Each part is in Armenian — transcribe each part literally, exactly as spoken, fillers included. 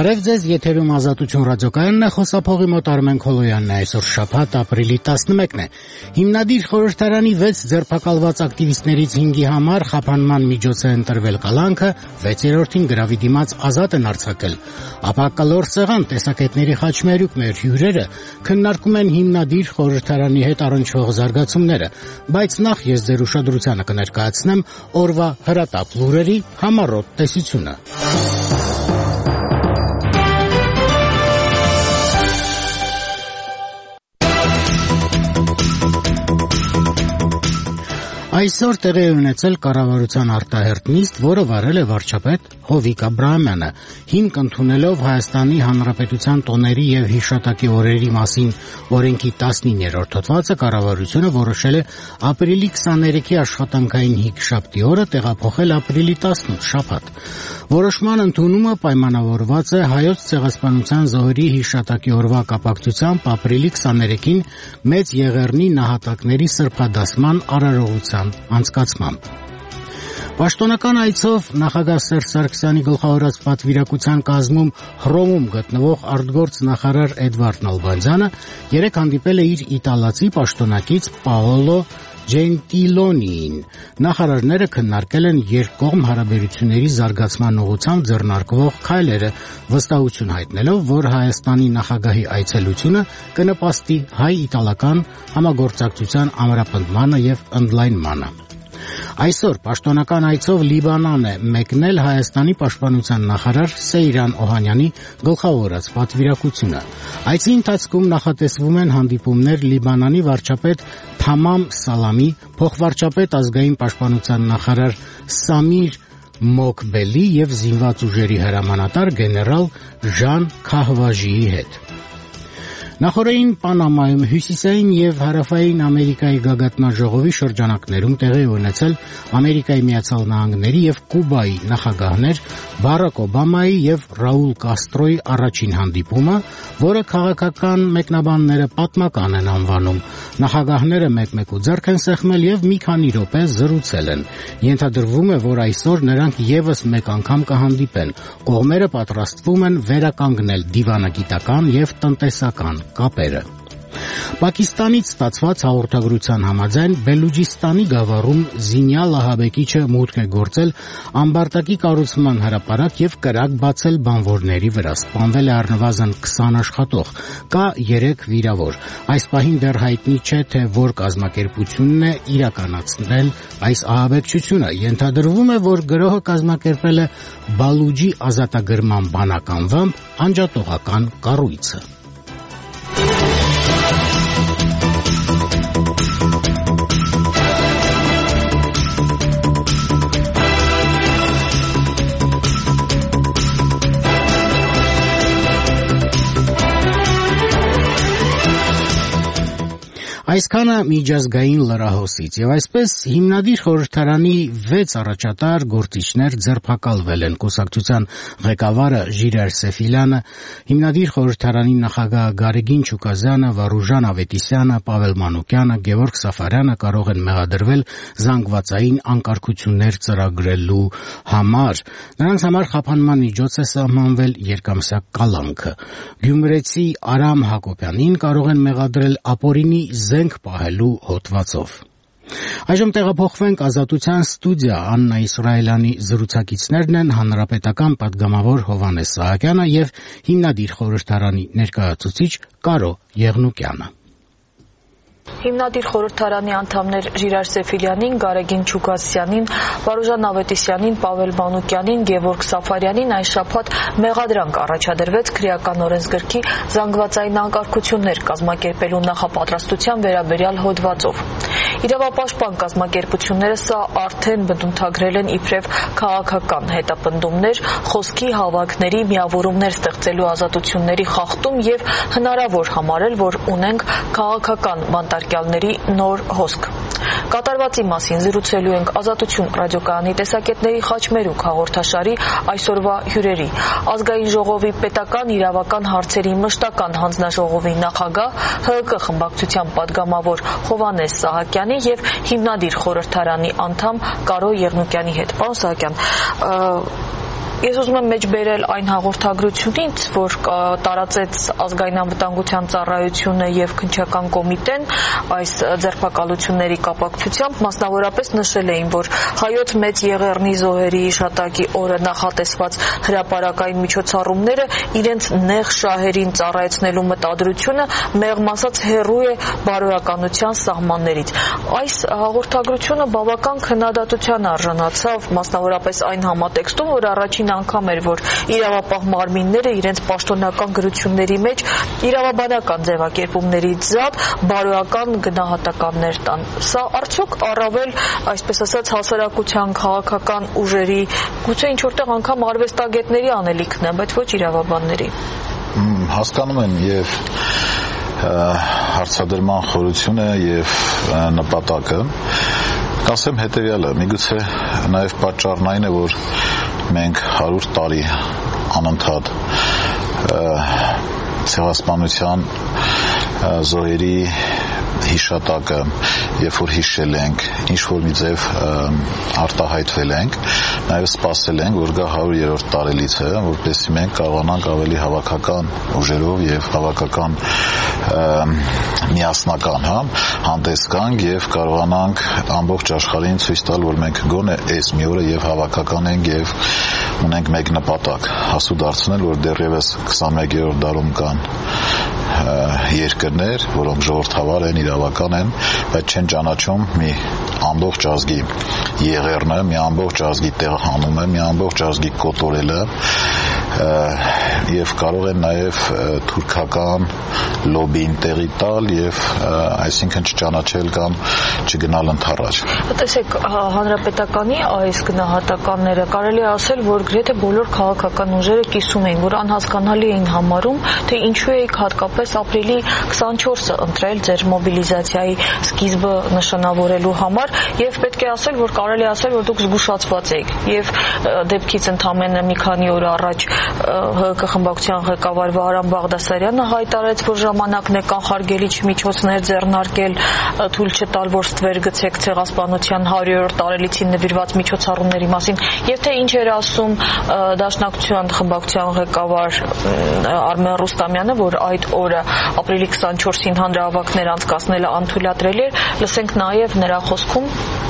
Բարև ձեզ, եթերում Ազատություն ռադիոկայանն է, խոսափողի մոտ Արմեն Քոլոյանն է, այսօր շաբաթ ապրիլի տասնմեկն է։ Հիմնադիր խորհրդարանի վեց ձերբակալված ակտիվիստներից հինգի համար խափանման միջոց է ընտրվել կալանքը, վեցերորդին գրավի դիմաց ազատ են արձակել։ Ապա կլոր սեղան տեսակետների խաչմերուկ մեր հյուրերը քննարկում են հիմնադիր խորհրդարանի հետ առնչվող զարգացումները, բայց նախ ես ձեր ուշադրությանը կներկայացնեմ օրվա հրատապ լուրերի համառոտ տեսությունը։ Այսօր տեղի է ունեցել կառավարության արտահերթ նիստ, որը վարել է վարչապետ Հովիկ Աբրահամյանը, հիմք ընդունելով Հայաստանի Հանրապետության տոների եւ հիշատակի օրերի մասին օրենքի տասնիններորդ հոդվածը, կառավարությունը որոշել է ապրիլի քսաներեքի աշխատանքային հինգշաբթի օրը տեղափոխել ապրիլի տասնութ շաբաթ։ Որոշման ընդունումը պայմանավորված է Հայոց ցեղասպանության զոհերի հիշատակի օրվա կապակցությամբ ապրիլի քսաներեքին Մեծ Եղեռնի նահատակների սրբադասման արարողության անցկացմամբ։ Պաշտոնական այցով նախագահ Սերժ Սարգսյանի գլխավորած պատվիրակության կազմում Հռոմում գտնվող արտգործ նախարար Էդվարդ Նալբանդյանը երեկ հանդիպել է իր իտալացի պաշտոնակից Պաոլո Ջենտիլոնիին։ Նախարարները քննարկել են երկկողմ հարաբերությունների զարգացման ուղղությամբ ձեռնարկվող քայլերը, վստահություն հայտնելով, որ Հայաստանի նախագահի այցելությունը կնպաստի հայ-իտալական համագործակցության ամրապնդմանը եւ ընդլայնմանը։ Այսօր պաշտոնական այցով Լիբանան է մեկնել Հայաստանի պաշտպանության նախարար Սեյրան Օհանյանի գլխավորած պատվիրակությունը։ Այցի ընթացքում նախատեսվում են հանդիպումներ Լիբանանի վարչապետ Թամամ Սալամի, փոխվարչապետ ազգային պաշտպանության նախարար Սամիր Մոկբելի եւ զինված ուժերի հրամանատար գեներալ Ժան Քահվաժիի հետ։ Նախորդին Պանամայում հյուսիսային եւ հարավային Ամերիկայի գագաթնաժողովի շրջանակներում տեղի ունեցել Ամերիկայի Միացյալ Նահանգների եւ Կուբայի նախագահներ Բարակ Օբամայի եւ Ռաուլ Կաստրոյի առաջին հանդիպումը, որը քաղաքական մեկնաբանները պատմական են անվանում։ Նախագահները մեկ-մեկու ձեռք են սեղմել եւ մի քանի րոպե զրուցել են։ Ենթադրվում է, որ այսօր նրանք եւս մեկ անգամ կհանդիպեն։ Կողմերը պատրաստվում են վերականգնել դիվանագիտական եւ տնտեսական կապերը։ Պակիստանից ստացված հաղորդագրության համաձայն Բելուջիստանի գավառում զինյալ ահաբեկիչը մուտք է գործել ամբարտակի կառուցման հրապարակ եւ կրակ բացել բանվորների վրա։ Սպանվել է առնվազն քսան աշխատող, կա երեք վիրավոր։ Այս պահին դեռ հայտնի չէ, թե որ կազմակերպությունն է իրականացնել այս ահաբեկչությունը։ Ենթադրվում է, որ գրոհը կազմակերպել է Բալուջի ազատագրման բանակ անվամբ անջատողական կառույցը։ Այսքանը միջազգային լրահոսից եւ այսպես հիմնադիր խորհրդարանի վեց առաջատար գործիչներ ձերբակալվել են։ Կուսակցության ղեկավարը Ժիրայր Սեֆիլյանը, հիմնադիր խորհրդարանի նախագահ Գարեգին Չուկազյանը, Վարուժան Ավետիսյանը, Պավել Մանուկյանը, Գևորգ Սաֆարյանը կարող են մեղադրվել զանգվածային անկարգություններ ծրագրելու համար։ Նրանց համար խափանման միջոց է սահմանվել երկամսյա կալանքը։ Գյումրեցի Արամ Հակոբյանին կարող են մեղադրել ապօրինի զենք պահելու հոդվածով։ Այժմ տեղափոխվենք Ազատության ստուդիա։ Աննա Իսրայելյանի զրուցակիցներն են հանրապետական պատգամավոր Հովհաննես Սահակյանը եւ հիմնադիր խորհրդարանի ներկայացուցիչ Կարո Եղնուկյանը։ Հիմնադիր խորհրդարանի անդամներ Ժիրայր Սեֆիլյանին, Գարեգին Չուկասյանին, Վարուժան Ավետիսյանին, Պավել Մանուկյանին, Գևորգ Սաֆարյանին այս շաբաթ մեղադրանք առաջադրվեց քրեական օրենսգրքի զանգվածային անկարգություններ կազմակերպելու նախապատրաստության վերաբերյալ հոդվածով։ Իրավապաշտպան կազմակերպությունները սա արդեն բնութագրել են իբրև քաղաքական հետապնդումներ, խոսքի հավաքների միավորումներ ստեղծելու ազատությունների խախտում եւ հնարավոր համարել, որ ունենք քաղաքական բանտարկյալների նոր հոսք։ Կատարվածի մասին զրուցելու ենք Ազատություն ռադիոկայանի տեսակետների խաչմերուկ հաղորդաշարի այսօրվա հյուրերի՝ Ազգային ժողովի պետական իրավական հարցերի մշտական հանձնաժողովի նախագահ, ՀՀԿ խմբակցության պատգամավոր Հովհաննես Սահակյանի եւ հիմնադիր խորհրդարանի անդամ Կարո Եղնուկյանի հետ։ Պարոն Սահակյան, Ես ուզում եմ մեջ բերել այն հաղորդագրությունից, որ տարածեց ազգային անվտանգության ծառայությունը եւ քննչական կոմիտեն այս ձերբակալությունների կապակցությամբ, մասնավորապես նշել էին, որ հայոց մեծ Եղեռնի զոհերի հիշատակի օրը նախատեսված հրապարակային միջոցառումները իրենց նեղ շահերին ծառայեցնելու մտադրությունը մեղմ ասած հեռու է բարոյականության սահմաններից։ Այս հաղորդագրությունը բավական քննադատության արժանացավ, մասնավորապես այն համատեքստում, որ առաջին անգամ էր, որ իրավապահ մարմինները իրենց պաշտոնական գրությունների մեջ իրավաբանական ձևակերպումներից զատ բարոյական գնահատականներ տան։ Սա արդյոք առավել, այսպես ասած, հասարակության քաղաքական ուժերի, գուցե ինչ-որտեղ անգամ արվեստագետների անելիքն է, բայց ոչ իրավաբանների։ Հասկանում եմ եւ հարցադրման խորությունը եւ նպատակը, կասեմ հետեւյալը, միգուցե նաեւ պատճառն այն է, որ մենք հարյուր տարի անընդհատ ցեղասպանության զոհերի հիշատակը, երբ որ հիշել ենք, ինչ որ մի ձև արտահայտվել ենք, նաև սպասել ենք, որ գա հարյուրերորդ տարելիցը, որպեսզի մենք կարողանանք ավելի հավաքական ուժերով եւ հավաքական միասնական հա հանդես գանք եւ կարողանանք ամբողջ աշխարհին ցույց տալ, որ մենք գոնե այս մի օրը եւ հավաքական ենք եւ ունենք մեկ նպատակ՝ հասու դարձնել, որ դեռևս քսանմեկերորդ դարում կան երկրներ, որոնք ժողովրդավար են, իրավական են, բայց չեն ճանաչում մի ամբողջ ազգի եղեռնը, մի ամբողջ ազգի տեղահանումը, մի ամբողջ ազգի կոտորելը եւ կարող են նաեւ թուրքական լոբին տեղի տալ եւ այսինքն չճանաչել կամ չգնալ ընդառաջ։ Տեսեք, հանրապետականի այս գնահատականները կարելի է ասել, որ գրեթե բոլոր քաղաքական ուժերը կիսում էին, որ անհասկանալի էին համարում, թե ինչու եք հատկապես ապրիլի քսանչորսը ընտրել ձեր մոբիլիզացիայի սկիզբը նշանավորելու համար եւ պետք է ասել, որ կարելի է ասել, որ դուք զգուշացված եք եւ դեպքից ընդամենը մի քանի օր առաջ ՀԿ խմբակցության ղեկավար Վահրամ Բաղդասարյանը հայտարարեց, որ ժամանակն է կանխարգելիչ միջոցներ ձեռնարկել, թույլ չտալ, որ ստվեր գցեք ցեղասպանության հարյուրերորդ տարելիցին նվիրված միջոցառումների մասին, եւ թե ինչ էր ասում Դաշնակցության խմբակցության ղեկավար Արմեն Ռուստամյանը, որ այդ օրը ապրիլի քսանչորսին հանրահավաքներ անցկացնելը անթույլատրելի էր, լսենք նաեւ նրա խոսքում։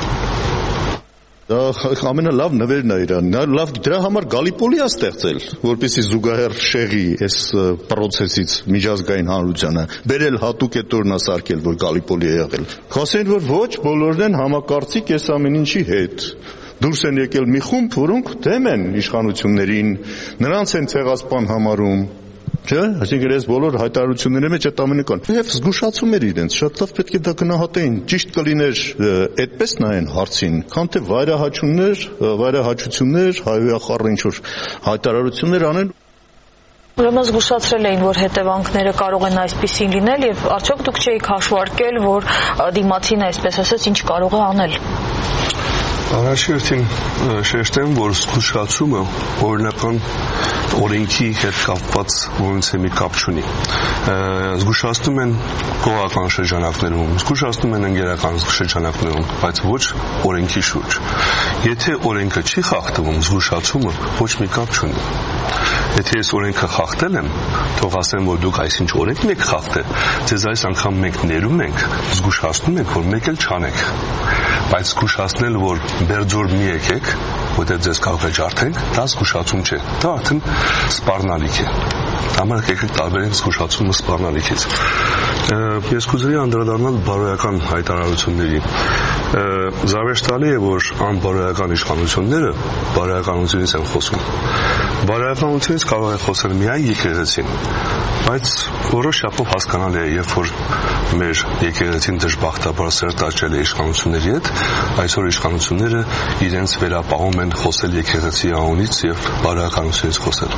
Դա ամենալավ նվերն է իրան, լավ դրա համար Գալիպոլի է ստեղծել, որպեսզի զուգահեռ շեղի այս process-ից միջազգային հանրությանը, բերել հատուկ այդ օրն ասարկել, որ Գալիպոլի է եղել։ Խոսեն, որ ոչ, բոլորն են համակարծիք այս ամեն ինչի հետ։ Դուրս են եկել մի խումբ, որոնք դեմ են իշխանություններին, նրանց են ցեղասպան համարում։ Չէ, այսինքն այս բոլոր հայտարարությունների մեջ այդ ամենը կան։ Եվ զգուշացում էր իրենց, շատ լավ պետք է դա գնահատեին։ Ճիշտ կլիներ այդպես նայեն հարցին, քան թե վայրահաչություններ, վայրահաչություններ, հայոյախառ ինչ-որ հայտարարություններ անեն։ Ուրեմն զգուշացրել էին, որ հետևանքները կարող են այսպիսին լինել եւ արդյոք դուք չէիք հաշվարկել, որ դիմացին այսպես ասած ինչ կարող է անել։ Առաջին շեշտեմ, որ զգուշացումը օրինական օրենքի հետ կապված ոնց է մի կապ չունի։ Զգուշացնում են գողական շրջանակներում, զգուշացնում են ընկերական շրջանակներում, բայց ոչ օրենքի շուրջ։ Եթե օրենքը չի խախտվում, զգուշացումը ոչ մի կապ չունի։ Եթե ես օրենքը խախտել եմ, թող ասեմ, որ դուք այսինչ օրենքն եք խախտել, ձեզ այս անգամ մենք ներում ենք, զգուշացնում ենք, որ մեկ էլ չանեք։ Բայց զգուշացնել, որ բերձոր մի եկեք, որտեղ ձեզ կարող է ջարդենք, դա զգուշացում չէ։ Դա արդեն սպառնալիք է։ Համար եկեք տարբերենք զգուշացումը սպառնալիքից։ Ես կուզեի անդրադառնալ բարոյական հայտարարությունների։ Զավեշտալի է, որ անբարոյական իշխանությունները բարոյականությունից են խոսում։ Բարոյականությունից կարող է խոսել միայն եկեղեցին, բայց որոշ չափով հասկանալի է, երբ որ մեր եկեղեցին դժբախտաբար սերտաճել է իշխանությունների հետ, այսօր իշխանությունները իրենց վերապահում են խոսել եկեղեցի անունից եւ բարոյականությունից խոսել։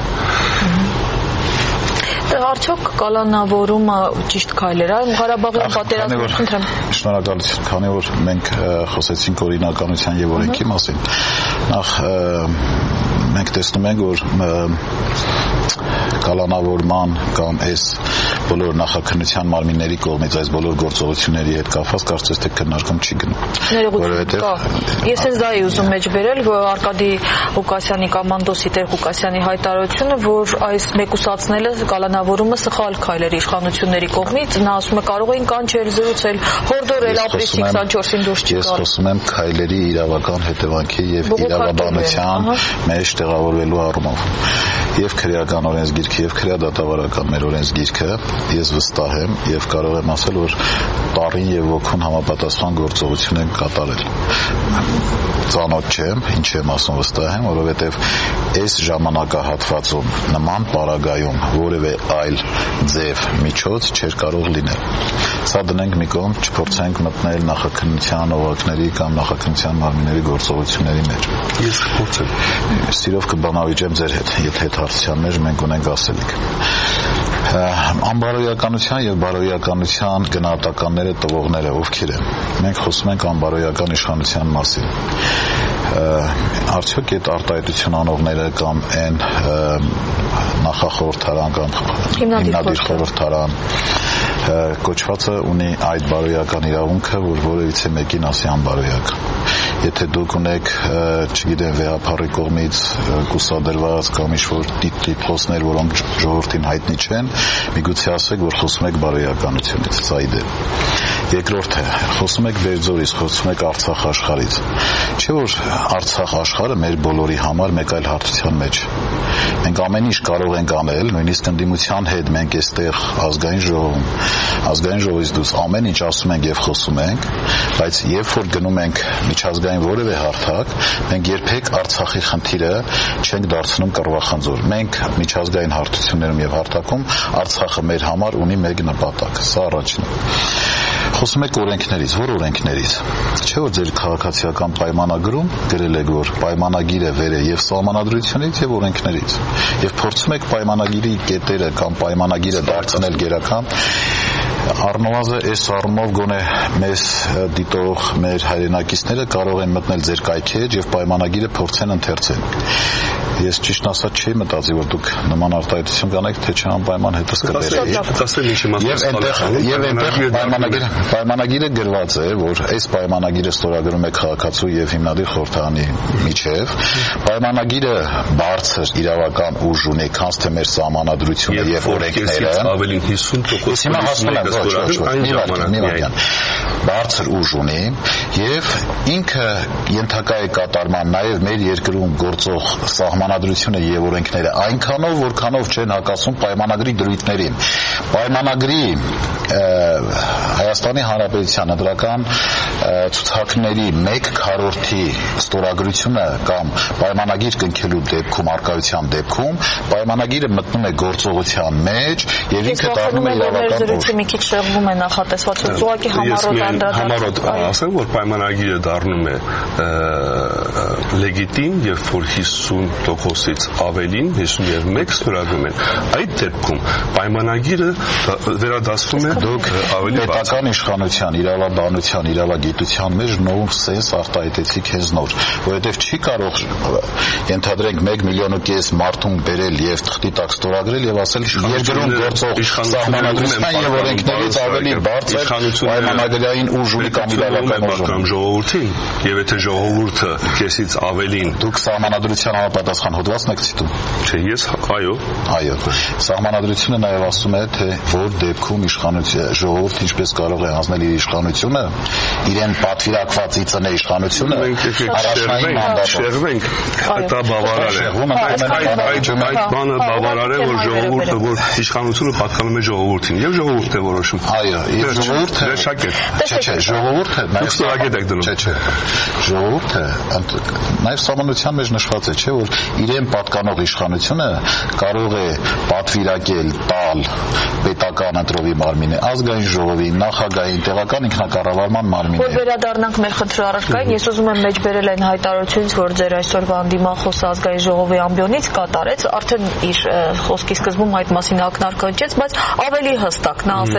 Արդյոք կալանավորումը ճիշտ քայլ էր, այլ Ղարաբաղյան պատերազմը խնդրեմ։ Շնորհակալություն, քանի որ մենք խոսեցինք օրինականության եւ օրենքի մասին, նախ մենք տեսնում ենք, որ կալանավորման կամ այս բոլոր նախաքննության մարմինների կողմից այս բոլոր գործողությունների հետ կապված կարծես թե քննարկում չի գնում։ Որովհետև ես ես դա եմ ուզում մեջ բերել, որ Արկադի Ղուկասյանի կոմանդոսի տեր Ղուկասյանի հայտարարությունը, որ այս մեկուսացնելը կալանավորումը սխալ քայլ էր իշխանությունների կողմից, նա ասում է կարող էին կանչել, զրուցել, հորդորել ապրիլի քսանչորսին դուրս չգալ։ Ես խոսում եմ քայլերի իրավական հետևանքի եւ իրավաբանության մեջ տեղավորվելու առումով։ Եվ քրեական օրենսգիրքը եւ քրեադատավարական մեր օրենսգիրքը ես վստահ եմ եւ կարող եմ ասել, որ տարին եւ ոգուն համապատասխան գործողություն են կատարել։ Ծանոթ չեմ, ինչ եմ ասում վստահ եմ, որովհետեւ այս ժամանակահատվածում նման պարագայում որևէ այլ ձև միջոց չէր կարող լինել։ Սա դնենք մի կողմ, չփորձենք մտնել նախաքննության օղակների կամ նախաքննության մարմինների գործողությունների մեջ։ Ես կփորձեմ։ Սիրով կբանավիճեմ ձեր հետ, եթե այդ հարցության մեջ մենք ունենք ասելիք։ Անբարոյականության եւ բարոյականության գնահատականները տվողները ովքեր են։ Մենք խոսում ենք անբարոյական իշխանության մասին։ Արդյոք այդ արտահայտություն անողները կամ այն նախախորհրդարան կամ հիմնադիր խորհրդարան կոչվածը ունի այդ բարոյական իրավունքը, որ որևիցե մեկին ասի անբարոյական։ Եթե դուք ունեք, չգիտեմ, վեհապարի կողմից կուսադրված կամ ինչ-որ տիտղոսներ, որոնք ժողովրդին հայտնի չեն, միգուցե ասեք, որ խոսում եք բարոյականությունից, սա իդեպ։ Երկրորդը, խոսում եք Բերձորից, խոսում եք Արցախ աշխարհից։ Չէ՞ որ Արցախ աշխարհը մեր բոլորի համար մեկ այլ հարթության մեջ։ Մենք ամեն ինչ կարող ենք անել, նույնիսկ ընդդիմության հետ մենք այստեղ ազգային ժողովում, ազգային ժողովից դուրս ամեն ինչ ասում ենք եւ խոսում ենք, բայց երբ որ գնում ենք միջազգային որևէ հարթակ, մենք երբեք Արցախի խնդիրը չենք դարձնում կռվախնձոր։ Մենք միջազգային հարթություններում եւ հարթակում Արցախը մեր համար ունի մեկ նպատակ, սա առաջինը։ Խոսում եք օրենքներից, որ օրենքներից։ Չէ՞ որ ձեր քաղաքացիական պայմանագրում գրել եք, որ պայմանագիրը վեր է եւ սահմանադրությունից եւ օրենքներից։ Եվ փորձում եք պայմանագիրի կետերը կամ պայմանագիրը դարձնել գերական, առնվազն այս առումով գոնե մեզ դիտող մեր հայրենակիցները կարող են մտնել ձեր կայքի հետ եւ պայմանագիրը փորձեն ընթերցել։ Ես ճիշտ ասած չի մտածի, որ դուք նման արտահայտություն կանեք, թե չանպայման հետս կբերեիք։ Եվ այնտեղ պայմանագիրը պայմանագիրը գրված է, որ այս պայմանագիրը ստորագրում է քաղաքացու եւ հիմնադիր խորհրդարանի միջև։ Պայմանագիրը բարձր իրավական ուժ ունի, քանց թե մեր սահմանադրությունը եւ օրենքները։ Ավելին հիսուն տոկոս բարձր ուժ ունի եւ ինքը ենթակա է կատարման նաեւ մեր երկրում գործող սահմանադրությունը եւ օրենքները այնքանով, որքանով չեն հակասում պայմանագրի դրույթներին։ Պայմանագրի Հայաստանի Հանրապետության ընտրական ցուցակների մեկ քառորդի ստորագրությունը կամ պայմանագիր կնքելու դեպքում, արկայության դեպքում պայմանագիրը մտնում է գործողության մեջ եւ ինքը դառնում է իրավական ուժ։ Մի քիչ շեղվում է նախատեսված, ուղղակի համառոտ անդրադարձ։ Ասեմ, որ պայմանագիրը դառնում է լեգիտիմ, երբ որ հիսուն տոկոսից ավելին, հիսուն եւ մեկ ստորագրում են։ Այդ դեպքում պայմանագիրը վերադասվում է դուք ավելի պետական իշխանության, իրավաբանության, իրավագիտության մեջ նոր սենս արտահայտեցիք հենց նոր, որովհետեւ չի կարող ենթադրենք մեկ միլիոն ու կես մարդուն բերել եւ թղթի տակ ստորագրել եւ ասել երկրում գործող սահմանադրության եւ օրենքներից ավելի բարձր պայմանագրային ուժ ունի կամ իրավական ուժ կամ ժողովրդին, եւ եթե ժողովուրդը կեսից ավելին դուք սահմանադրության համապատասխան հոդվածն եք ցիտում։ Չէ, ես այո, այո։ Սահմանադրությունը նաեւ ասում է, թե որ դեպքում իշխանությունը ժողովուրդը ինչպես կարող է հանձնել իր իշխանությունը, իրեն պատվիրակված իծնե իշխանությունը առաջնային մանդատով։ Շեղվենք, դա բավարար է։ Այդ բանը բավարար է, որ ժողովուրդը, որ իշխանությունը պատկանում է ժողովրդին, եւ ժողովուրդը է որոշում։ Այո, եւ ժողովուրդը վերջակետ։ Չէ, չէ, ժողովուրդը նաեւ ստորագետ եք դնում։ Չէ, չէ։ Ժողովուրդը նաեւ սահմանության մեջ նշված է, չէ, որ իրեն պատկանող իշխանությունը կարող է պատվիրակել, տալ պետական ընտրովի մարմինը, ազգային ժողովին, նախագահային, տեղական ինքնակառավարման մարմինը։ Որ վերադառնանք մեր խնդրի առարկային, ես ուզում եմ մեջբերել այն հայտարարությունից, որ ձեր այսօրվա անդիմախոսը ազգային ժողովի ամբիոնից կատարեց, արդեն իր խոսքի սկզբում այդ մասին ակնարկ հնչեց, բայց ավելի հստակ նա ասել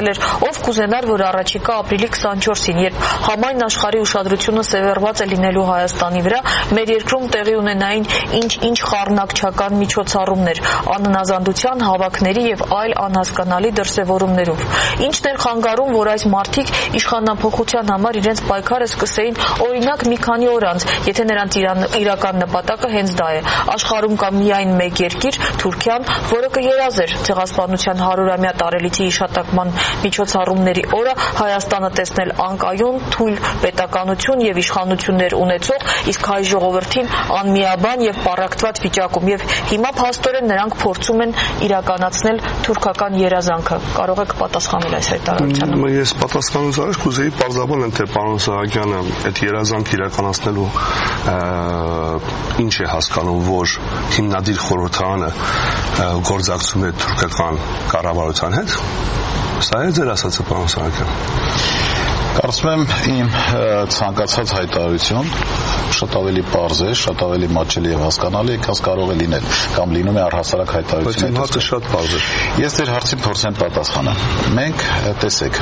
հարցրել էր, ով կուզենար, որ առաջիկա ապրիլի քսանչորսին, երբ համայն աշխարհի ուշադրությունը սևեռված է լինելու Հայաստանի վրա, մեր երկրում տեղի ունենային ինչ-ինչ խառնակչական միջոցառումներ, անհնազանդության, հավաքների եւ այլ անհասկանալի դրսևորումներով։ Ինչն էր խանգարում, որ այս մարդիկ իշխանափոխության համար իրենց պայքարը սկսեին օրինակ մի քանի օր անց, եթե նրանց իրական նպատակը հենց դա է։ Աշխարհում կա միայն մեկ երկիր, Թուրքիան, որը կերազեր ցեղասպանության հարյուրամյա տարելիցի հիշատակման միջոցառումների օրը Հայաստանը տեսնել անկայուն, թույլ պետականություն եւ իշխանություններ ունեցող, իսկ հայ ժողովրդին անմիաբան եւ պառակտված վիճակում, եւ հիմա փաստորեն նրանք փորձում են իրականացնել թուրքական երազանքը։ Կարող եք պատասխանել այս հայտարարությանը։ Ես պատասխանուց առաջ կուզեի պարզաբանել եմ, թե պարոն Սահակյանը այդ երազանքը իրականացնելու ինչ է հասկանում, որ հիմնադիր խորհրդարանը գործակցում է թուրքական կառավարության հետ։ Սա է ձեր ասածը, պարոն Սահակյան։ Կարծում եմ իմ ցանկացած հայտարարություն շատ ավելի պարզ է, շատ ավելի մատչելի եւ հասկանալի, քան կարող է լինել, կամ լինում է առհասարակ հայտարարություն։ Բայց իմ հարցը շատ պարզ է։ Ես ձեր հարցին փորձեմ պատասխանել։ Մենք տեսեք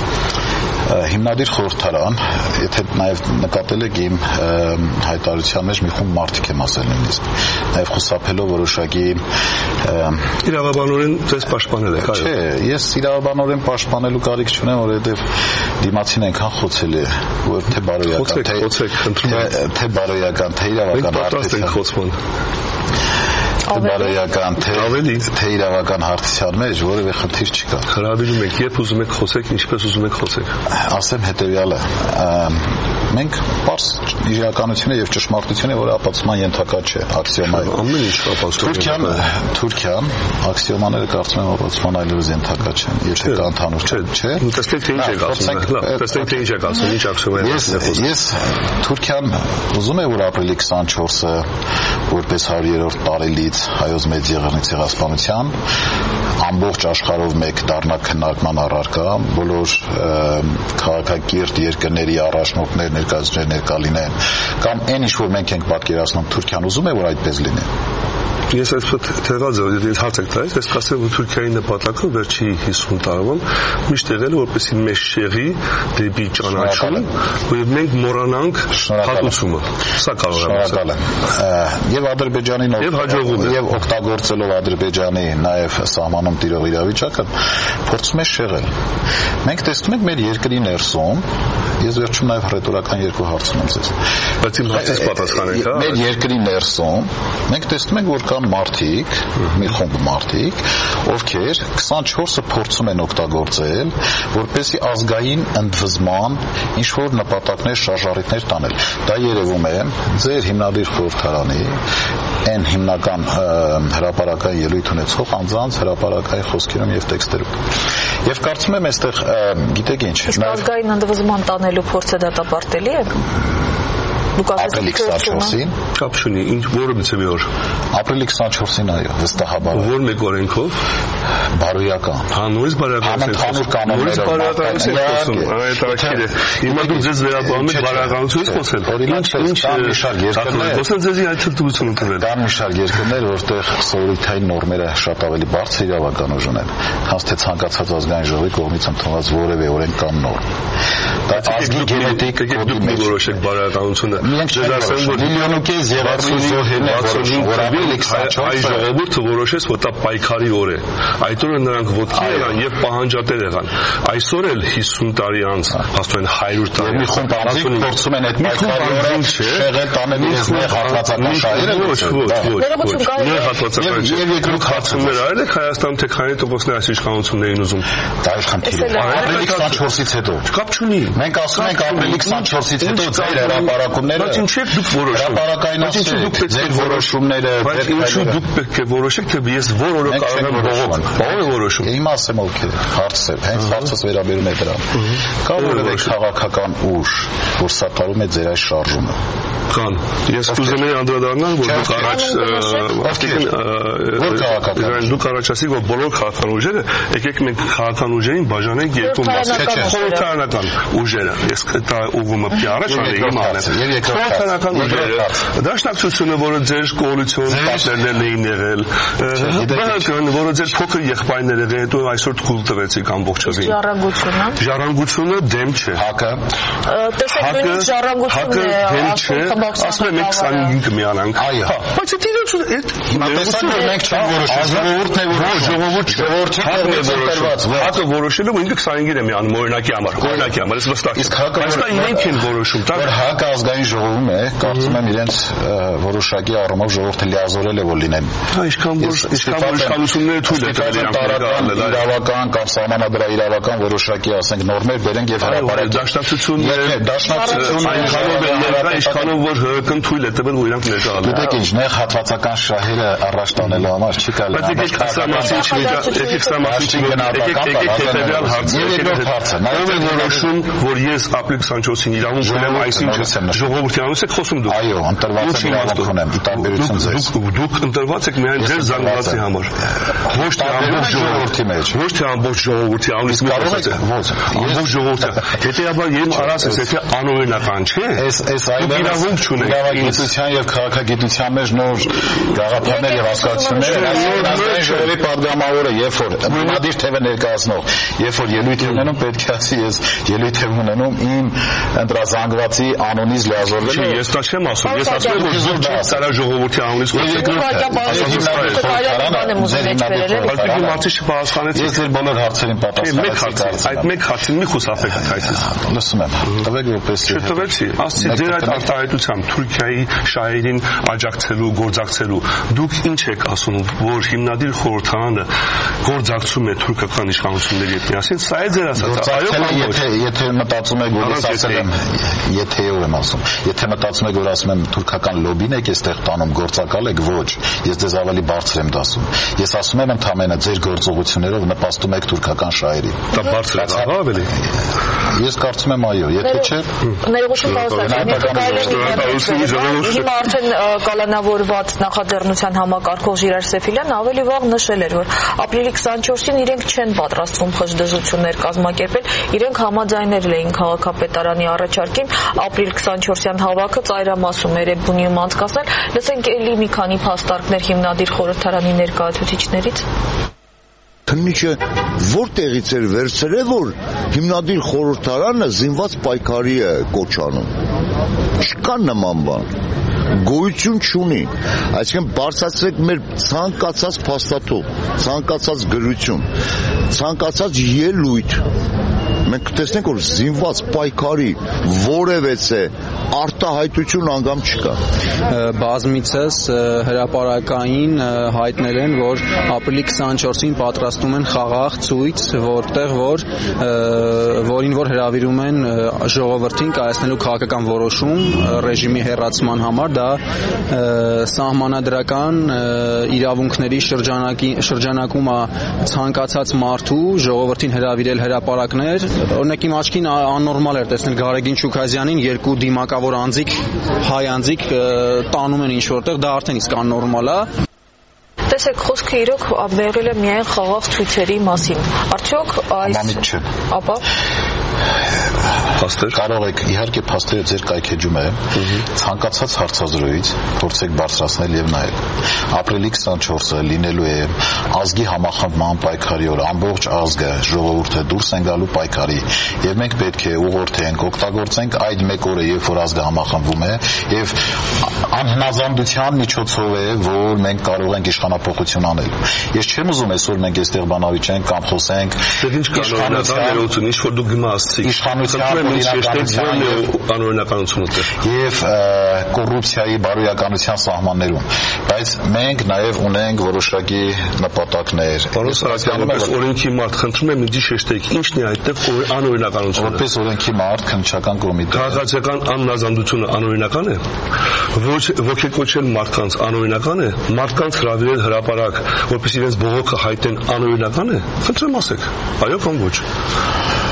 հիմնադիր խորհրդարան, եթե նաև նկատել եք իմ հայտարարության մեջ մի խումբ մարդիկ եմ ասել նույնիսկ, նաև խուսափելով որոշակի իրավաբանորեն ձեզ պաշտպանել եք, այո։ Չէ, ես իրավաբանորեն պաշտպանելու կարիք չունեմ, որովհետև դիմացին այնքան խոցել է, որ թե բարոյական, թե թե բարոյական, թե իրավական պատրաստ ենք խոցման։ Թե բարոյական, թե իրավական հարթության մեջ որևէ խնդիր չկա։ Հրավիրում եք, երբ ուզում եք խոսեք, ինչպես ուզում եք խոսեք։ Ասեմ հետևյալը, մենք պարզ իրականությունը եւ ճշմարտությունը, որը ապացուցման ենթակա չէ, աքսիոմա է։ Ամեն ինչ ապացուցման Թուրքիան, Թուրքիան աքսիոմաները կարծում եմ ապացուցման այլևս ենթակա չեն, եթե կա ընդհանուր չէ։ Տեսնենք թե ինչ եք ասում։ Տեսնենք թե ինչ եք ասում, ինչ աքսիոմա է։ Ես ես Թուրքիան ուզում է որ ապրիլի քսանչորսը որպես հարյուրերորդ տարելից հայոց մեծ եղեռնի ցեղասպանության ամբողջ աշխարհով մեկ դառնա քննարկման առարկա, բոլոր քաղաքակիրթ երկրների առաջնորդներ ներկայացուցիչներ ներկա լինեն, կամ այն ինչ որ մենք ենք պատկերացնում Թուրքիան ուզում է որ այդպես լինի։ Ես այսպես թերած ես հարց եք տալիս, ես կասեմ որ Թուրքիայի նպատակը վերջի հիսուն տարում միշտ եղել է որպեսզի մեզ շեղի դեպի ճանաչում, որ մենք մոռանանք հատուցումը։ Սա կարող է ասել։ Եվ Ադրբեջանի եւ հաջողում է եւ օգտագործելով Ադրբեջանի նաեւ սահմանում տիրող իրավիճակը փորձում է շեղել։ Մենք տեսնում ենք մեր երկրի ներսում, ես վերջում նաեւ ռետորական երկու հարց ունեմ ձեզ։ Բայց իմ հարցից պատասխանեք, հա։ Մեր երկրի ներսում մենք տեսնում ենք որ կան մարդիկ, մի խումբ մարդիկ, ովքեր քսանչորսը փորձում են օգտագործել, որպեսզի ազգային ընդվզման ինչ որ նպատակներ, շարժառիթներ տանել։ Դա երևում է ձեր հիմնադիր խորհրդարանի այն հիմնական հրապարակային ելույթ ունեցող անձանց հրապարակային խոսքերում եւ տեքստերում։ Եւ կարծում եմ այստեղ գիտեք ինչ, իսկ ազգային ընդվզման տանելու փորձը դատապարտելի է։ Ապրիլի քսանչորսին կապ չունի, ինչ որը մի օր։ Ապրիլի քսանչորսին այո, վստահաբար։ Որ մեկ օրենքով բարոյական։ Հա, նույնս բարոյական։ Հանուն կանոններով։ Բարոյական։ Այդ ակիրը։ Հիմա դուք ձեզ վերաբերում եք բարոյականությունից խոսել։ Օրինակ ինչ մի շարք երկրներ։ Ոսն ձեզի այդ թվությունը տվել։ Կան մի շարք երկրներ, որտեղ սովորութային նորմերը շատ ավելի բարձր իրավական ուժ ունեն, քան թե ցանկացած ազգային ժողովի կողմից ընդունված որևէ օրենք կամ նորմ։ Դա ազգի գենետիկ կոդի մեջ որոշեք բարոյականությունը։ Մենք չասեմ որ միլիոնուկես եղածի զոհերն որ ապրիլի քսանչորսը ժողովուրդը որոշեց որ դա պայքարի օր է։ Այդ օրը նրանք ոտքի եղան եւ պահանջատեր եղան։ Այսօր էլ հիսուն տարի անց, հաստատ հարյուր տարի։ Մի խումբ անձինք փորձում են այդ պայքարի օրը շեղել տանել իրենց նեղ հատվածական շահերը։ Ոչ, ոչ, ոչ։ Նեղ հատվածական շահերը։ Եվ երկրորդ հարցումներ արել եք Հայաստանում թե քանի տոկոսներ այս իշխանություններին ուզում։ Դա իր խնդիրը։ Ապրիլի քսանչորսից հետո։ Կապ չունի։ Մենք ասում ենք ապրիլի քսանչորսից հետո ձեր հրապարակումները Բայց ինչու դուք որոշում եք ձեր որոշումները բայց ինչու դուք պետք է որոշեք թե ես որ օրը կարող եմ բողոք բողոք է որոշում հիմա ասեմ օքեյ հարցը հենց հարցս վերաբերում է դրան կա որևէ քաղաքական ուժ որ սատարում է ձեր այս շարժումը կան ես կուզենայի անդրադառնալ որ դուք առաջ որ քաղաքական դուք առաջ ասիք որ բոլոր քաղաքական ուժերը եկեք մենք քաղաքական ուժերին բաժանենք երկու մասի խորհրդարանական ուժերը ես դա ուղղումը պի առաջ արի հիմա խորհրդանական ուժերը, դաշնակցությունը, որը ձեր կոալիցիոն պարտներներն էին եղել, ԲՀԿ-ն, որը ձեր փոքր եղբայրներ եղել, հետո այսօր թույլ տվեցիք ամբողջովին։ Ժառանգությունը։ Ժառանգությունը դեմ չէ։ Հակը։ Տեսեք, նույնիսկ ժառանգությունն է ասում եմ մենք քսանհինգ միանանք։ Այո։ Բայց դա իրոք հիմա տեսանք որ մենք չենք որոշել, ժողովուրդն է որոշել, ժողովուրդը որոշել։ Հակը որոշելու ինքը քսանհինգին է միանում օրինակի համար, օրինակի համար, ես վստահ եմ։ Իսկ հակը բայց դա իրենք են որոշում, դա որ հակը ազգային ժողովում է, կարծում եմ իրենց որոշակի առումով ժողովուրդը լիազորել է որ լինեն։ Հա, ինչքան որ ինչքան որ իշխանությունները թույլ են տվել իրական իրավական կամ սահմանադրական իրավական որոշակի, ասենք, նորմեր բերենք եւ հրապարակ դաշնակցությունը դաշնակցությունը ինչքանով որ ՀԿ-ն թույլ է տվել որ իրանք ներկա գալու։ Գիտեք ինչ, նեղ հատվածական շահերը առաջ տանելու համար չի կարելի։ Բայց եկեք սա մասին եկեք սա մասին եկեք հետեւյալ հարցը երկրորդ հարցը։ Ո՞վ է որոշում որ ես ապրիլ քսանչորսին իրավունք ունեմ այսինչն ժողովրդի անունից եք խոսում դուք։ Այո, ընտրված եմ իրավունք ունեմ, ի տարբերություն ձեզ։ Դուք ընտրված եք միայն ձեր զանգվածի համար։ Ոչ թե ամբողջ ժողովրդի մեջ։ Ոչ թե ամբողջ ժողովրդի անունից կարող եք ոչ։ Ամբողջ ժողովուրդը։ Հետեւաբար ես արած եմ, եթե անօրինական չէ։ Այս այս այլևս իրավունք չունեք։ Իրավագիտության եւ քաղաքագիտության մեջ նոր գաղափարներ եւ հասկացություններ են։ Ժողովի падգամավորը, երբ որ մնադիր թևը ներկայացնող, երբ որ ելույթ է ունենում, պետք է ասի ես ելույթ եմ ունենում իմ ընտրազանգվածի անունից լիազորվել։ Չի, ես դա չեմ ասում։ Ես ասում եմ, որ զուր չի սարա ժողովրդի անունից խոսել։ Ես ձեր բոլոր հարցերին պատասխանեցի։ Այդ մեկ հարցին մի խուսափեք այսպես։ Լսում եմ։ Տվեք որպես Չտվեցի, ասեցի ձեր այդ արտահայտությամբ Թուրքիայի շահերին աջակցելու, գործակցելու։ Դուք ինչ եք ասում, որ հիմնադիր խորհրդարանը գործակցում է թուրքական իշխանությունների հետ միասին, սա է ձեր ասածը։ Այո, կամ ոչ։ Եթե եթե մտածում եք, որ ես ասել եմ, եթեով եմ ասում, եթե մտածում եք, որ ասում եմ թուրքական լոբին եք այստեղ տանում, գործակալ եք, ոչ։ Ես ձեզ ավելի բարձր եմ դասում։ Ես ասում եմ ընդհանրապես ձեր գործողություններով նպաստում եք թուրքական շահերին։ Դա բարձր է, հա, ավելի։ Ես կարծում եմ այո, եթե չէ ներողություն պարզապես հիմա արդեն կալանավորված նախաձեռնության համակարգող Ժիրայր Սեֆիլյանն ավելի վաղ նշել էր, որ ապրիլի քսանչորսին իրենք չեն պատրաստվում խժդժություններ կազմակերպել, իրենք համաձայնել էին քաղաքապետարանի առաջարկին ապրիլ քսանչորսյան հավաքը ծայրամասում Էրեբունիում անցկացնել։ Լսենք էլի մի քանի փաստարկներ հիմնադիր խորհրդարանի ներկայացուցիչներից։ Քննիչը որտեղից էր վերցրել, որ հիմնադիր խորհրդարանը զինված պայքարի է կոչանում։ Չկա նման բան։ Գոյություն չունի։ Այսինքն բարձրացրեք մեր ցանկացած փաստաթուղթ, ցանկացած գրություն, ցանկացած ելույթ։ Մենք տեսնենք, որ զինված պայքարի որևէ արտահայտություն անգամ չկա։ Բազմիցս հրապարակային հայտնել են, որ ապրիլի քսանչորսին պատրաստում են խաղաղ ցույց, որտեղ որ որին որ հրավիրում են ժողովրդին կայացնելու քաղաքական որոշում ռեժիմի հեռացման համար, դա սահմանադրական իրավունքների շրջանակի շրջանակում ցանկացած մարդու ժողովրդին հրավիրել հրապարակներ, օրինակ իմ աչքին աննորմալ էր տեսնել Գարեգին Շուքազյանին երկու դիմակավոր անձիկ, հայ անձիկ տանում են ինչ որտեղ, դա արդեն իսկ աննորմալ է։ Տեսեք, խոսքը իրոք եղել է միայն խաղաղ ցույցերի մասին։ Արդյոք այս ապա Փաստեր կարող եք իհարկե փաստերը ձեր կայքեջում է ցանկացած հարցազրույց փորձեք բարձրացնել եւ նայել ապրիլի քսանչորսը լինելու է ազգի համախմբման պայքարի օր ամբողջ ազգը ժողովուրդը դուրս են գալու պայքարի եւ մենք պետք է ուղղորդենք օգտագործենք այդ մեկ օրը երբ որ ազգը համախմբվում է եւ անհնազանդության միջոցով է որ մենք կարող ենք իշխանապողություն անել ես չեմ ուզում այսօր մենք այստեղ բանավիճենք կամ խոսենք ինչ կանոնական ինչ որ դուք գմացիք իշխանության անօրինականությունը եւ կոռուպցիայի բարոյականության սահմաններում բայց մենք նաեւ ունենք որոշակի նպատակներ Պարոն Սարգսյան որպես օրենքի մարդ խնդրում եմ ինձ շեշտեք ինչն է այդտեղ անօրինականությունը որպես օրենքի մարդ քննչական կոմիտե քաղաքացիական աննազանդությունը անօրինական է ոչ ոգեկոչել մարդկանց անօրինական է մարդկանց հրավիրել հրապարակ որպես իրենց բողոքը հայտեն անօրինական է խնդրեմ ասեք այո կամ ոչ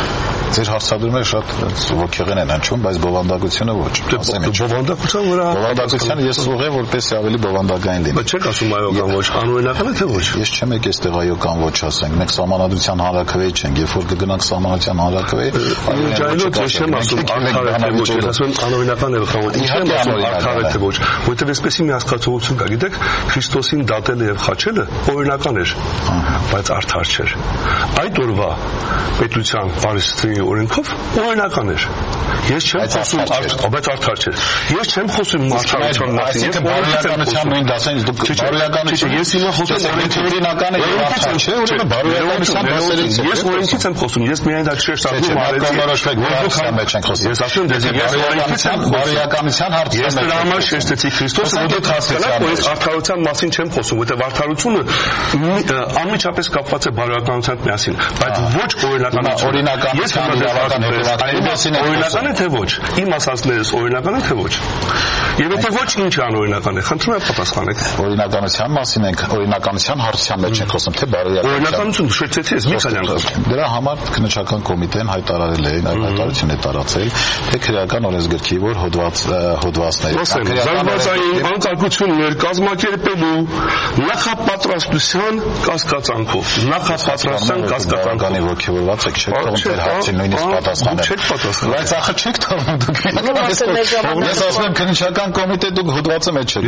Ձեր հարցադրումները շատ ոգեղեն են հնչում, բայց բովանդակությունը ոչ։ Բովանդակության վրա բովանդակությանը ես ուղղեմ, որպեսզի ավելի բովանդակային լինի։ Բայց չեք ասում այո կամ ոչ, անօրինական է թե ոչ։ Ես չեմ եկել այստեղ այո կամ ոչ ասենք։ Մենք սահմանադրության հանրաքվեի չենք, երբ որ կգնանք սահմանադրության հանրաքվեի, այո, ես չեմ ասում արդար է թե ոչ, ես ասում անօրինական է խաղում։ Չեմ ասում արդար է թե ոչ, որովհետև այսպեսի մի հասկացողություն կա, գիտեք, Քրիստոսին դատելը եւ խաչելը օրինական էր, բայց արդար չէր։ Այդ օրվա պետության բարիստրի օրենքով օրինական էր։ Ես չեմ խոսում, բայց արդար չէր։ Ես չեմ խոսում մարդկության մասին, ես բարոյականության նույն դասերից դուք բարոյականություն ես հիմա խոսում եմ օրինական է եւ արդար չէ, ուրեմն բարոյականության դասերից ես օրենքից եմ խոսում, ես միայն դա շեշտադրում արեցի, որովհետեւ մեջ ենք խոսում։ Ես ասում եմ, դες ես օրենքից եմ բարոյականության հարցը։ Ես դրա համար շեշտեցի Քրիստոսը, որովհետեւ հասկացա, որ ես արդարության մասին չեմ խոսում, որովհետեւ արդարությունը անմիջապես կապված է բարոյականության միասին, բայց ոչ օրինականություն։ Օրինականության իրավական հետևանքների օրինական է թե ոչ։ Իմ ասածներս օրինական է թե ոչ։ Եվ եթե ոչ, ինչ անօրինական է, խնդրում եմ պատասխանեք։ Օրինականության մասին ենք, օրինականության հարցության մեջ ենք խոսում, թե բարոյականություն։ Օրինականություն շեշտեցի ես մի քանի անգամ։ Դրա համար քննչական կոմիտեն հայտարարել է, հայտարարություն է տարածել, թե քրեական օրենսգրքի որ հոդված հոդվածները զանգվածային անկարգություններ կազմակերպելու նախապատրաստության կասկածանքով, նախապատրաստության կասկածանքով ոգևորված եք, չեք թողում ձեր հարցին նույնիսկ պատասխանել։ Չեք պատասխանել։ Բայց ախր չեք թողնում դուք։ Ես ասում եմ քննչական կոմիտե դուք հոդվածը մեջ չեք։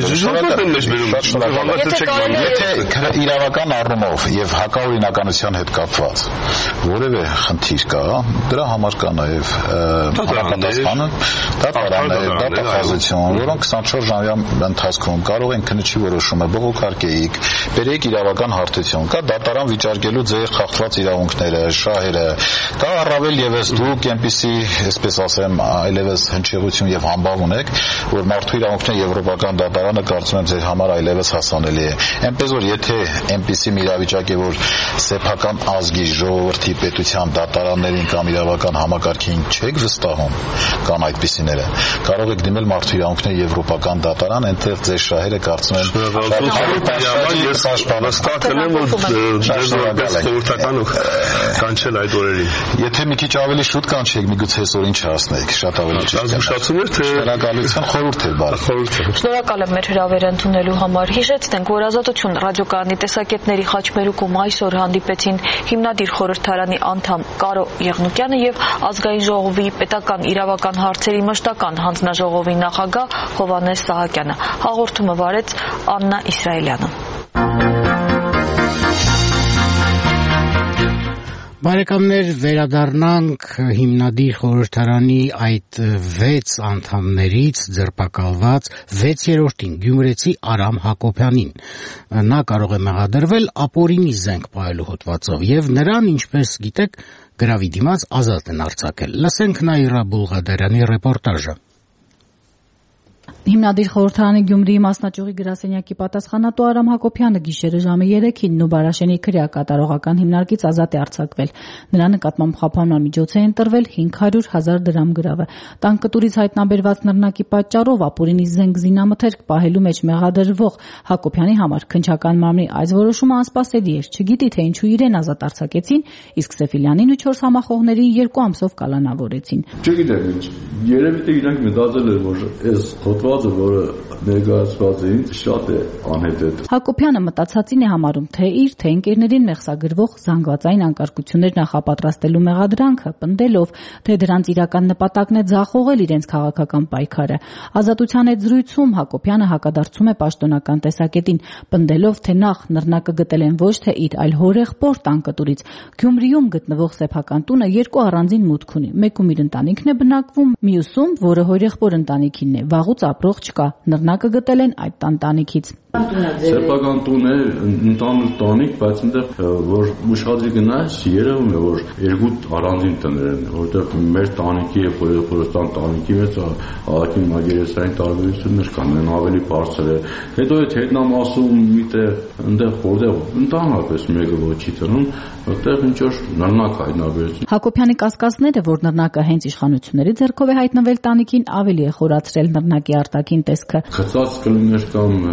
Եթե իրավական առումով եւ հակաօրինականության հետ կապված որևէ խնդիր կա, դրա համար կա նաեւ պատասխանը, դատարաններ, դատախազություն, որոնք քսանչորս ժամվա ընթացքում կարող են քննչի որոշումը բողոքարկեիք, բերեք իրավական հարթություն, կա դատարան վիճարկելու ձեր խախտված իրավունքները, շահերը, կա առավել եւս դուք այնպիսի, այսպես ասեմ, այլևս հնչեղություն եւ համբավ ունեք, որ մարդու իրավունքները եվրոպական դատարանը կարծում եմ ձեր համար այլևս հասանելի է։ Այնպես որ եթե այնպիսի մի իրավիճակ է, որ սեփական ազգի, ժողովրդի, պետության դատարաններին կամ իրավական համակարգին չեք վստահում, կան այդպիսիները, կարող եք դիմել մարդու իրավունքների եվրոպական դատարան, այնտեղ ձեր շահերը կարծում եմ կանչել այդ օրերին։ Եթե մի քիչ ավելի շուտ կանչեք, միգուցե այսօր ինչ հասնեիք, շատ ավելի ճիշտ։ Զգուշացում եք, թե շնորհակալություն խորհուրդ է բարի։ Շնորհակալ եմ մեր հրավերը ընդունելու համար։ Հիշեցնենք, որ Ազատություն ռադիոկայանի տեսակետների խաչմերուկում այսօր հանդիպեցին հիմնադիր խորհրդարանի անդամ Կարո Եղնուկյանը եւ Ազգային ժողովի պետական իրավական հարցերի մշտական հանձնաժողովի նախագահ Հովհաննես Սահակյանը։ Հաղորդումը վարեց Աննա Իսրայելյանը։ Բարեկամներ, վերադառնանք հիմնադիր խորհրդարանի այդ վեց անդամներից ձերբակալված վեցերորդին Գյումրեցի Արամ Հակոբյանին։ Նա կարող է մեղադրվել ապօրինի զենք պահելու հոդվածով եւ նրան, ինչպես գիտեք, գրավի դիմաց ազատ են արձակել։ Լսենք Նաիրա Բուլղադարյանի ռեպորտաժը։ Հիմնադիր խորհրդարանի Գյումրիի մասնաճյուղի գրասենյակի պատասխանատու Արամ Հակոբյանը գիշերը ժամը երեքին Նուբարաշենի քրեակատարողական հիմնարկից ազատ է արձակվել։ Նրա նկատմամբ խափանման միջոց է ընտրվել հինգ հարյուր հազար դրամ գրավը։ Տանկտուրից հայտնաբերված նռնակի պատճառով ապօրինի զենք զինամթերք պահելու մեջ մեղադրվող Հակոբյանի համար քննչական մարմնի այս որոշումը անսպասելի էր։ Չգիտի թե ինչու իրեն ազատ արձակեցին, իսկ Սեֆիլյանին ու չորս համախոհներին երկու ամսով կալանավորեցին։ Չգիտեմ, երևի թե իրանք մտածել են, որ այս հոդվածը, որը ներկայացված է, շատ է անհետեթ։ Հակոբյանը մտածածին է համարում, թե իր, թե ընկերներին մեղսագրվող զանգվածային անկարգություններ նախապատրաստելու մեղադրանքը, պնդելով, թե դրանց իրական նպատակն է ձախողել իրենց քաղաքական պայքարը։ Ազատության այդ զրույցում Հակոբյանը հակադարձում է պաշտոնական տեսակետին, պնդելով, թե նախ նռնակը գտել են ոչ թե իր, այլ հորեղբոր տանկտուրից։ Գյումրիում գտնվող սեփական տունը երկու առանձին մուտք ունի։ Մեկում իր ընտանիքն է բնակվում, մյուսում, որը հորեղբոր ընտանիքինն է, վաղուց ապրող չկա։ Նռնակը գտել են այդ տանտանիքից։ Սեփական տուն է, ընտանիք տանիք, բայց այնտեղ որ ուշադրի գնաս, երևում է, որ երկու առանձին տներ են, որտեղ մեր տանիքի եւ հորեղբորստան տանիքի մեջ աղաքի մագերեսային տարբերություններ կան, այն ավելի բարձր է։ Հետո այդ հետնամասում միտեղ այնտեղ որտեղ ընդհանրապես մեկը ոչի տնում, որտեղ ինչ որ նռնակ հայտնաբերեցին։ Հակոբյանի կասկածները, որ նռնակը հենց իշխանությունների ձեռքով է հայտնվել տանիքին, ավելի է խորացրել նռնակի արտաքին տեսքը։ Խծած կլիներ կամ կամ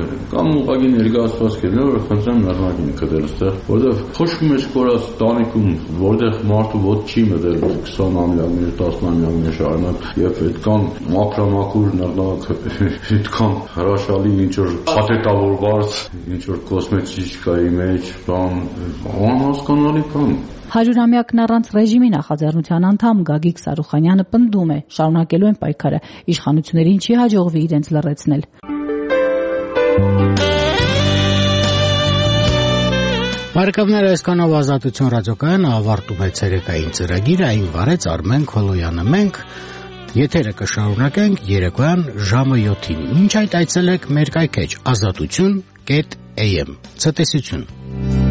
կամ ուղղակի ներկայացված կերնել, որ խնդրեմ նորմալին կդել այստեղ, որտեղ խոշում ես կորած տանիքում, որտեղ մարդու ոտ չի մտել քսան-ամյակներ, տասն-ամյակներ շարունակ, եւ այդքան մաքրամաքուր նռնակ, այդքան հրաշալի ինչ որ փաթեթավորված, ինչ որ կոսմետիկայի մեջ, բան, անհասկանալի բան։ Հարյուրամյակն առանց ռեժիմի նախաձեռնության անդամ Գագիկ Սարուխանյանը պնդում է, շարունակելու են պայքարը, իշխանություններին չի հաջողվի իրենց լռեցնել։ Բարեկամներ, այսքանով Ազատություն ռադիոկայանը ավարտում է ցերեկային ծրագիրը, այն վարեց Արմեն Քոլոյանը։ Մենք եթերը կշարունակենք երեկոյան ժամը յոթին։ Մինչ այդ այցելեք մեր կայքեջ ազատություն կետ էյ էմ։ Ցտեսություն։